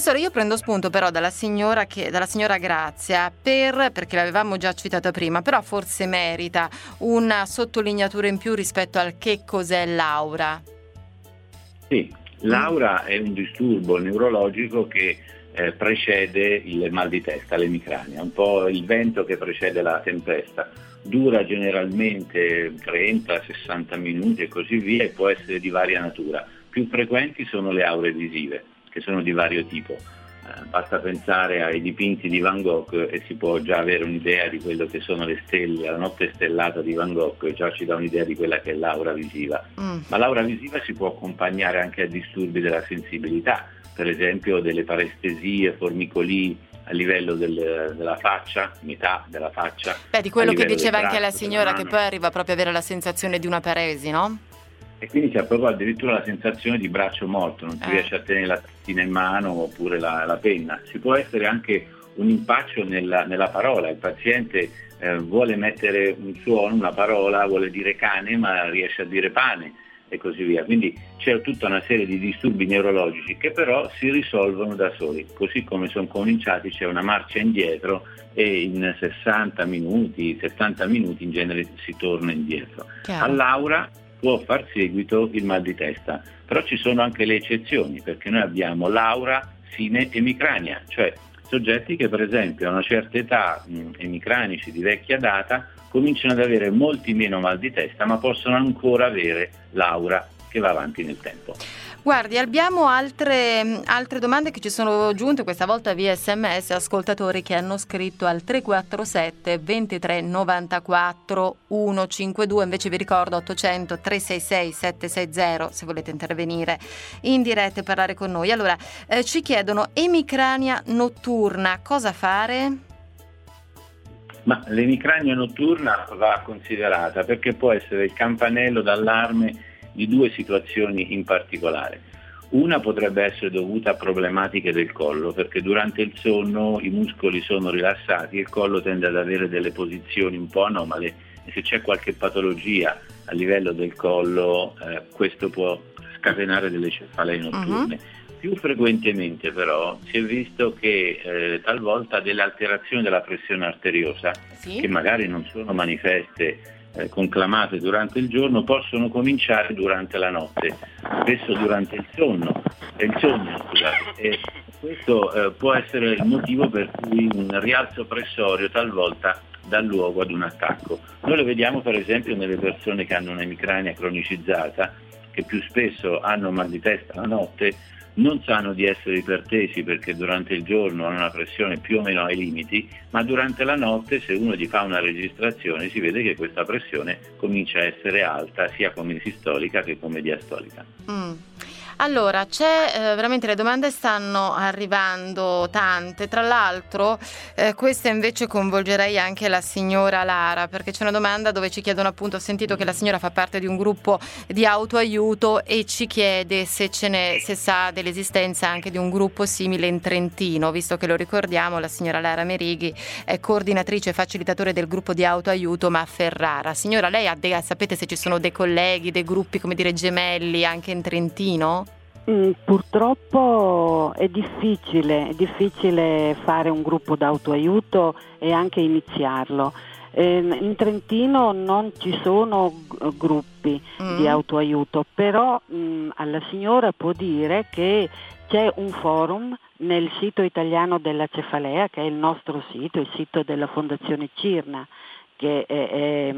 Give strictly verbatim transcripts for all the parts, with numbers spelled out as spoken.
Professore, io prendo spunto però dalla signora, che, dalla signora Grazia, per, perché l'avevamo già citata prima, però forse merita una sottolineatura in più rispetto al che cos'è l'aura. Sì, l'aura è un disturbo neurologico che eh, precede il mal di testa, l'emicrania, un po' il vento che precede la tempesta. Dura generalmente trenta sessanta minuti e così via, e può essere di varia natura. Più frequenti sono le aure visive, che sono di vario tipo. Eh, basta pensare ai dipinti di Van Gogh e si può già avere un'idea di quello che sono le stelle, la notte stellata di Van Gogh già ci dà un'idea di quella che è l'aura visiva. Mm. Ma l'aura visiva si può accompagnare anche a disturbi della sensibilità, per esempio delle parestesie, formicolii a livello del, della faccia, metà della faccia. Beh, di quello che diceva anche la signora, che poi arriva proprio a avere la sensazione di una paresi, no? E quindi c'è proprio addirittura la sensazione di braccio morto, non si eh. riesce a tenere la testina in mano oppure la, la penna. Ci può essere anche un impaccio nella, nella parola, il paziente eh, vuole mettere un suono, una parola, vuole dire cane ma riesce a dire pane e così via. Quindi c'è tutta una serie di disturbi neurologici che però si risolvono da soli, così come sono cominciati c'è una marcia indietro e in sessanta minuti, settanta minuti in genere si torna indietro. Chiaro. All'aura può far seguito il mal di testa, però ci sono anche le eccezioni, perché noi abbiamo l'aura sine emicrania, cioè soggetti che per esempio a una certa età, mh, emicranici di vecchia data, cominciano ad avere molti meno mal di testa, ma possono ancora avere l'aura che va avanti nel tempo. Guardi, abbiamo altre, altre domande che ci sono giunte, questa volta via sms, ascoltatori che hanno scritto al tre quattro sette ventitré novantaquattro centocinquantadue, invece vi ricordo ottocento tre sei sei sette sei zero se volete intervenire in diretta e parlare con noi. Allora, eh, ci chiedono emicrania notturna, cosa fare? Ma l'emicrania notturna va considerata perché può essere il campanello d'allarme di due situazioni in particolare. Una potrebbe essere dovuta a problematiche del collo, perché durante il sonno i muscoli sono rilassati e il collo tende ad avere delle posizioni un po' anomale, e se c'è qualche patologia a livello del collo eh, questo può scatenare delle cefalee notturne. Uh-huh. Più frequentemente però si è visto che eh, talvolta delle alterazioni della pressione arteriosa, sì, che magari non sono manifeste Eh, conclamate durante il giorno, possono cominciare durante la notte, spesso durante il sonno, eh, il sogno, scusate. E questo eh, può essere il motivo per cui un rialzo pressorio talvolta dà luogo ad un attacco. Noi lo vediamo per esempio nelle persone che hanno un'emicrania cronicizzata, che più spesso hanno mal di testa la notte, non sanno di essere ipertesi perché durante il giorno hanno una pressione più o meno ai limiti, ma durante la notte se uno gli fa una registrazione si vede che questa pressione comincia a essere alta sia come sistolica che come diastolica. Mm. Allora, c'è eh, veramente, le domande stanno arrivando tante, tra l'altro eh, questa invece coinvolgerei anche la signora Lara, perché c'è una domanda dove ci chiedono appunto, ho sentito che la signora fa parte di un gruppo di autoaiuto e ci chiede se ce n'è, se sa dell'esistenza anche di un gruppo simile in Trentino, visto che lo ricordiamo, la signora Lara Merighi è coordinatrice e facilitatore del gruppo di autoaiuto ma a Ferrara. Signora, lei ha de- sapete se ci sono dei colleghi, dei gruppi come dire gemelli anche in Trentino? Mm, purtroppo è difficile, è difficile fare un gruppo d'autoaiuto e anche iniziarlo. Eh, in Trentino non ci sono g- gruppi mm. di autoaiuto, però mh, alla signora può dire che c'è un forum nel sito italiano della cefalea, che è il nostro sito, il sito della Fondazione Cirna, che è, è,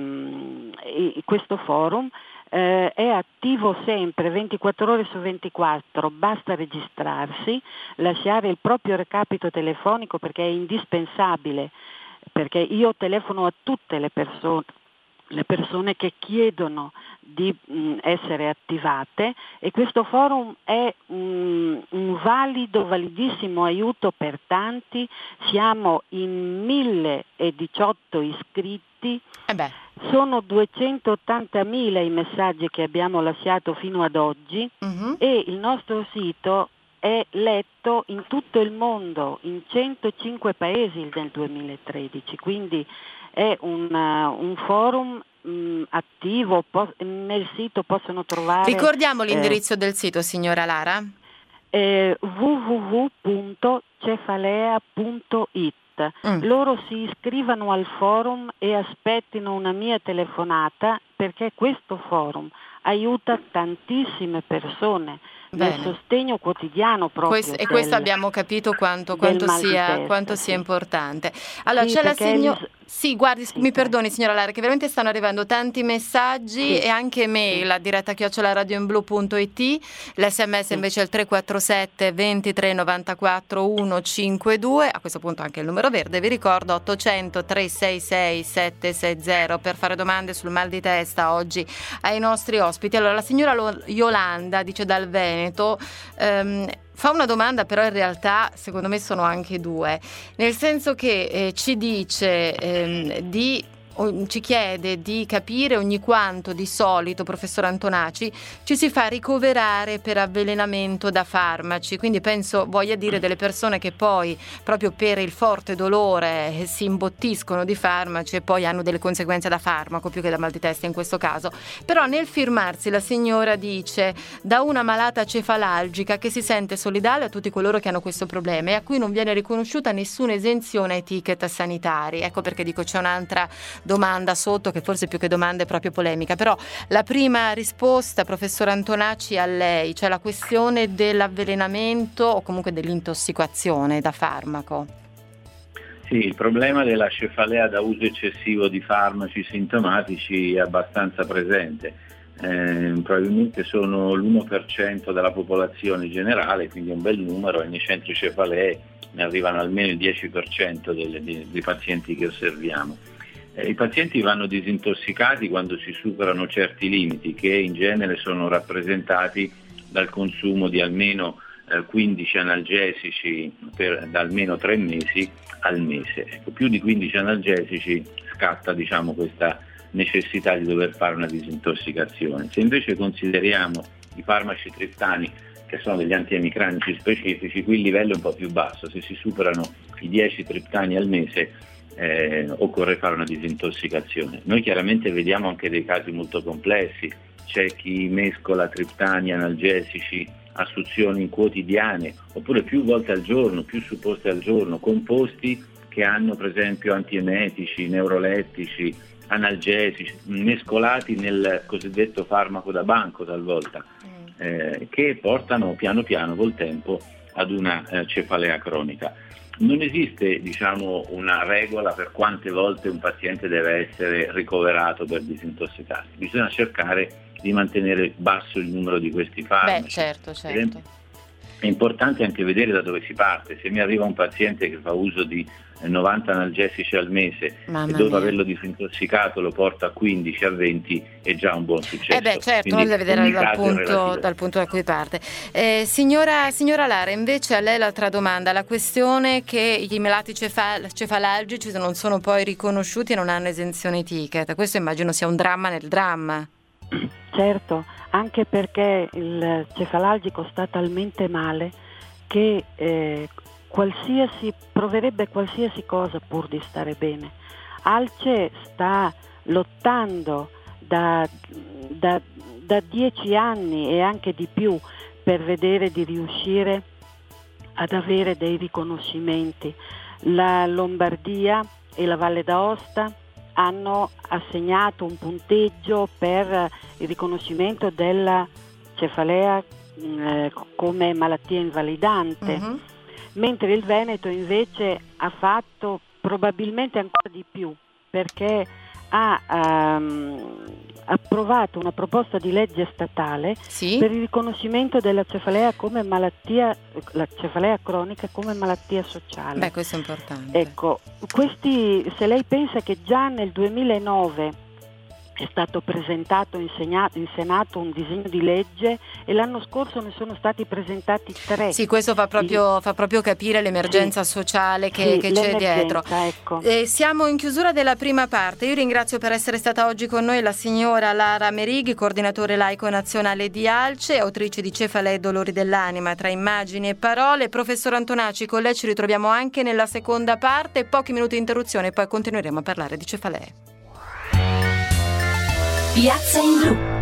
è, questo forum Eh, è attivo sempre ventiquattro ore su ventiquattro, basta registrarsi, lasciare il proprio recapito telefonico perché è indispensabile, perché io telefono a tutte le persone, le persone che chiedono di mh, essere attivate, e questo forum è un, un valido, validissimo aiuto per tanti. Siamo in mille diciotto iscritti. Eh beh. Sono duecentottantamila i messaggi che abbiamo lasciato fino ad oggi, uh-huh. e il nostro sito è letto in tutto il mondo, in centocinque paesi nel duemilatredici, quindi è un, uh, un forum mh, attivo, po- nel sito possono trovare... Ricordiamo l'indirizzo eh, del sito, signora Lara? Eh, w w w punto punto cefalea punto it. Mm. Loro si iscrivano al forum e aspettino una mia telefonata, perché questo forum aiuta tantissime persone nel sostegno quotidiano proprio. Questo, del, e questo abbiamo capito quanto, quanto, sia, testa, quanto sia sì. importante. Allora sì, c'è la signora... Lis... Sì, guardi, sì, mi perdoni signora Lara, che veramente stanno arrivando tanti messaggi, sì. e anche mail a diretta chiocciola radioinblu punto it, l'esse emme esse sì. invece è il tre quattro sette ventitré novantaquattro centocinquantadue, a questo punto anche il numero verde, vi ricordo ottocento tre sei sei sette sei zero per fare domande sul mal di testa oggi ai nostri ospiti. Allora la signora Yolanda dice dal Veneto, ehm, fa una domanda, però in realtà secondo me sono anche due, nel senso che eh, ci dice ehm, di o, ci chiede di capire ogni quanto di solito, professor Antonaci, ci si fa ricoverare per avvelenamento da farmaci, quindi penso voglia dire delle persone che poi proprio per il forte dolore eh, si imbottiscono di farmaci e poi hanno delle conseguenze da farmaco più che da mal di testa in questo caso. Però nel firmarsi la signora dice da una malata cefalalgica che si sente solidale a tutti coloro che hanno questo problema e a cui non viene riconosciuta nessuna esenzione ai ticket sanitari. Ecco perché dico c'è un'altra domanda sotto che forse più che domanda è proprio polemica, però la prima risposta, professor Antonaci, a lei, cioè la questione dell'avvelenamento o comunque dell'intossicazione da farmaco. Sì, il problema della cefalea da uso eccessivo di farmaci sintomatici è abbastanza presente, eh, probabilmente sono l'uno per cento della popolazione generale, quindi è un bel numero, e nei centri cefalee ne arrivano almeno il dieci per cento delle, dei, dei pazienti che osserviamo. Eh, I pazienti vanno disintossicati quando si superano certi limiti, che in genere sono rappresentati dal consumo di almeno eh, quindici analgesici per, da almeno tre mesi al mese. Ecco, più di quindici analgesici scatta diciamo, questa necessità di dover fare una disintossicazione. Se invece consideriamo i farmaci triptani, che sono degli antiemicranici specifici, qui il livello è un po' più basso, se si superano i dieci triptani al mese Eh, occorre fare una disintossicazione. Noi chiaramente vediamo anche dei casi molto complessi, c'è chi mescola triptani, analgesici, assunzioni quotidiane oppure più volte al giorno, più supposte al giorno, composti che hanno per esempio antiemetici, neurolettici, analgesici, mescolati nel cosiddetto farmaco da banco talvolta, eh, che portano piano piano col tempo ad una eh, cefalea cronica. Non esiste diciamo, una regola per quante volte un paziente deve essere ricoverato per disintossicarsi, bisogna cercare di mantenere basso il numero di questi farmaci. Beh, certo, certo. È importante anche vedere da dove si parte. Se mi arriva un paziente che fa uso di novanta analgesici al mese Mamma e dopo mia. averlo disintossicato lo porta a quindici a venti è già un buon successo. Eh beh certo, non deve vedere dal punto, dal punto da cui parte. Eh, signora, signora Lara, invece a lei l'altra domanda, la questione che i malati cefal- cefalalgici non sono poi riconosciuti e non hanno esenzione ticket, questo immagino sia un dramma nel dramma. Certo, anche perché il cefalalgico sta talmente male che eh, qualsiasi proverebbe qualsiasi cosa pur di stare bene. Alce sta lottando da, da, da dieci anni e anche di più per vedere di riuscire ad avere dei riconoscimenti. La Lombardia e la Valle d'Aosta hanno assegnato un punteggio per il riconoscimento della cefalea eh, come malattia invalidante. Uh-huh. Mentre il Veneto invece ha fatto probabilmente ancora di più, perché ha um, approvato una proposta di legge statale sì? per il riconoscimento della cefalea come malattia, la cefalea cronica come malattia sociale. Beh, questo è importante. Ecco, questi, se lei pensa che già nel duemilanove è stato presentato in, segnato, in Senato un disegno di legge e l'anno scorso ne sono stati presentati tre. Sì, questo fa proprio, fa proprio capire l'emergenza sì. sociale che, sì, che c'è dietro. Ecco. Eh, siamo in chiusura della prima parte. Io ringrazio per essere stata oggi con noi la signora Lara Merighi, coordinatore laico nazionale di Alce, autrice di Cefalea e dolori dell'anima tra immagini e parole. Professor Antonaci, con lei ci ritroviamo anche nella seconda parte, pochi minuti di interruzione e poi continueremo a parlare di cefalee. Piazza in Blu.